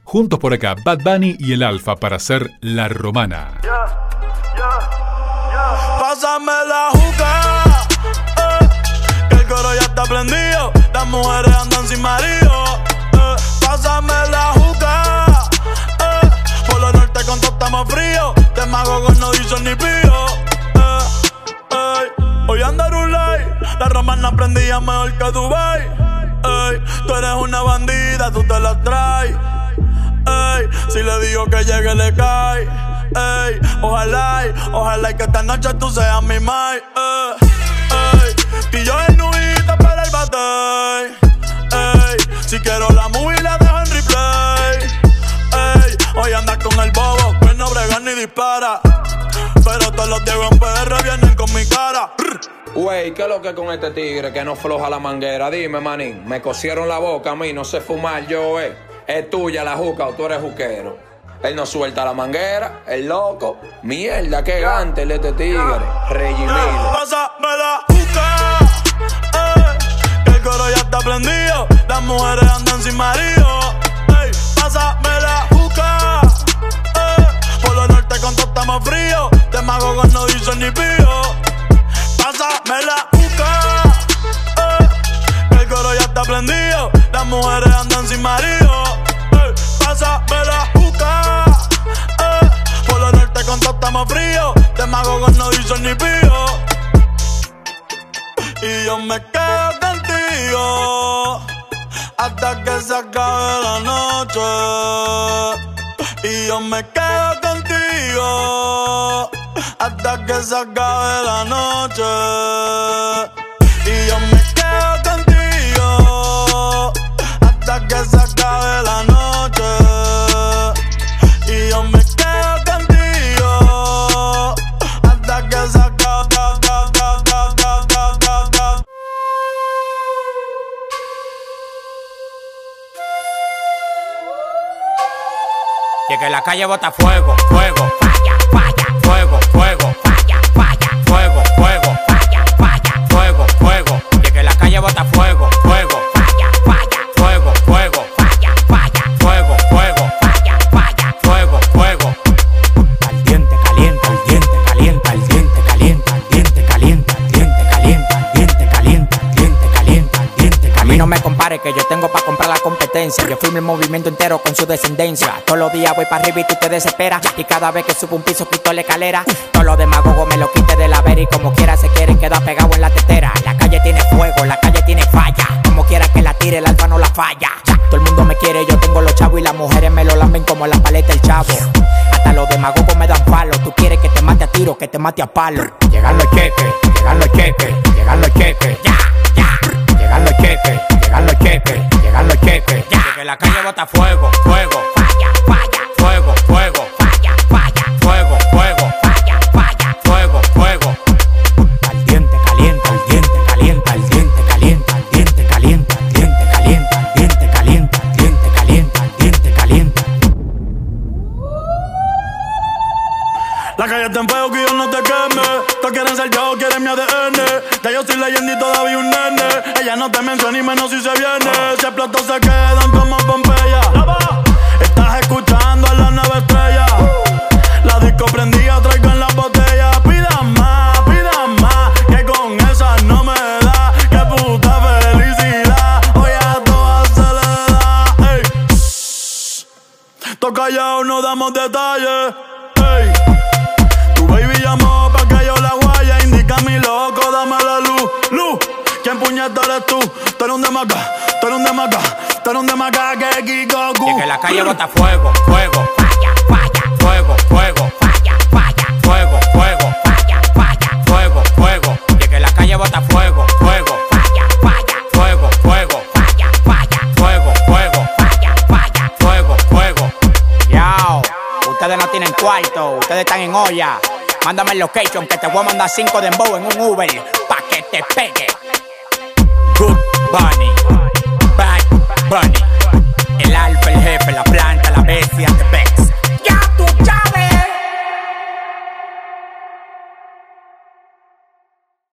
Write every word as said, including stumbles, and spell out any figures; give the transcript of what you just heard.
Juntos por acá, Bad Bunny y el Alfa para hacer La Romana. Yeah, yeah, yeah. Pásame la juca, eh, que el coro ya está prendido. Las mujeres andan sin marido. Eh, pásame la juca, eh, por lo norte con todo estamos fríos. De Magogo no dicen ni pío. Eh, eh, hoy anda Rulay, la Romana prendía mejor que Dubai. Eh, tú eres una bandida, tú te la traes. Ey, si le digo que llegue le cae. Ey, ojalá, ojalá que esta noche tú seas mi mai. Ey, ey, y yo en nubita para el bate. Ey, si quiero la movie la dejo en replay. Ey, hoy andas con el bobo, que no brega ni dispara. Pero todos los Diego en P R vienen con mi cara. Wey, ¿qué es lo que con este tigre que no floja la manguera? Dime, manín, me cosieron la boca a mí, no sé fumar yo, eh. Es tuya la juca o tú eres juquero. Él no suelta la manguera, el loco. Mierda, qué gante el este tigre. Regimilo. Pásame la juca, eh, que el coro ya está prendido. Las mujeres andan sin marido. Ey, pásame la juca, eh, por lo norte con todo estamos fríos. De Magogo no dicen ni pío. Pásame la juca, eh, que el coro ya está prendido. Las mujeres andan sin marido. Ey, pásame la juca, eh, por lo norte con todo estamos fríos. De Magogo no dicen ni pío. Y yo me quedo contigo hasta que se acabe la noche. Y yo me quedo contigo hasta que se acabe la noche. Y yo me quedo contigo hasta que se acabe la noche. Y yo me quedo contigo hasta que se acabe. Y que la calle bota fuego, fuego, falla, falla, fuego, fuego, falla, falla, fuego, fuego, falla, falla, fuego, fuego. Y que la calle bota fuego, fuego, falla, falla, fuego, fuego, falla, falla, fuego, fuego, falla, falla, fuego, fuego. Caliente, calienta, el diente, calienta, el diente, calienta, el diente, calienta, el diente, calienta, el diente, calienta, el diente, calienta, el diente, calienta. A mí no me compare que yo tengo pa' comprar la competencia. Yo firmo el movimiento entero con su descendencia. Todos los días voy para arriba y tú te desesperas. Y cada vez que subo un piso quito la escalera. Todos los demagogos me lo quite de la vera. Y como quiera se quieren quedar pegados en la tetera. La calle tiene fuego, la calle tiene falla. Como quiera que la tire, el alfa no la falla. Todo el mundo me quiere, yo tengo los chavos. Y las mujeres me lo lamben como la paleta el chavo. Hasta los demagogos me dan palo. Tú quieres que te mate a tiro, que te mate a palo. Llegan los cheques, llegan los cheques, llegan los cheques. Ya, ya. Llegan los cheques, llegan los cheques, llegan los cheques. Ya. Que la calle bota fuego, fuego, falla, falla, fuego, fuego, falla, falla, fuego, fuego, falla, falla, fuego, fuego. Al diente calienta, al diente calienta, al diente calienta, al diente calienta, al diente calienta, al diente calienta, al diente calienta, al diente calienta. La calle está en fuego que yo no te queme. Todos quieren ser yo, quieren mi A D N. Ya yo soy leyenda y todavía un nene. Ella no te menciona y menos si se viene. Si explotó se quedan como Pompeya. Estás escuchando a la nueva estrella. La disco prendida, traigan las botellas. Pidan más, pidan más, que con esa no me da. Que puta felicidad, hoy a todas se le da. Ey, toca callado, no damos detalles. Ey, tu baby llamó pa' que yo la guaya. Indica mi loco, dame la luz, luz. ¿Quién puñeta eres tú? Tú eres un demaca, tú eres un demaca, tú eres un demaca que Kikoku. Y que la calle bota fuego, fuego, falla, falla, fuego, fuego, falla, falla, fuego, fuego, falla, falla, fuego, fuego. Y que la calle bota fuego, fuego, falla, falla, fuego, fuego, falla, falla, fuego, fuego, falla, falla, fuego, fuego. Yao, ustedes no tienen cuarto, ustedes están en olla. Mándame el location que te voy a mandar cinco de dembow en un Uber pa' que te pegue. Good Bunny, Bad Bunny, el alfa, el jefe, la planta, la bestia, te pega.